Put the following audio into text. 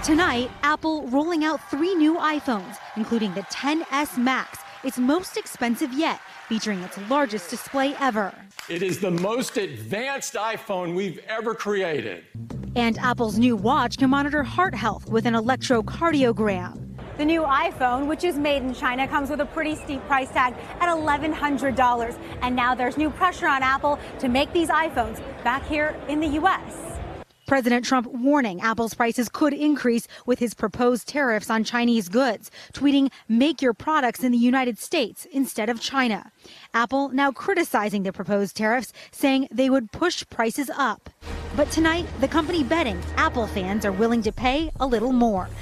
Tonight, Apple rolling out 3 new iPhones, including the XS Max, its most expensive yet, featuring its largest display ever. It is the most advanced iPhone we've ever created. And Apple's new watch can monitor heart health with an electrocardiogram. The new iPhone, which is made in China, comes with a pretty steep price tag at $1,100. And now there's new pressure on Apple to make these iPhones back here in the U.S. President Trump warning Apple's prices could increase with his proposed tariffs on Chinese goods, tweeting, "Make your products in the United States instead of China." Apple now criticizing the proposed tariffs, saying they would push prices up. But tonight, the company betting Apple fans are willing to pay a little more.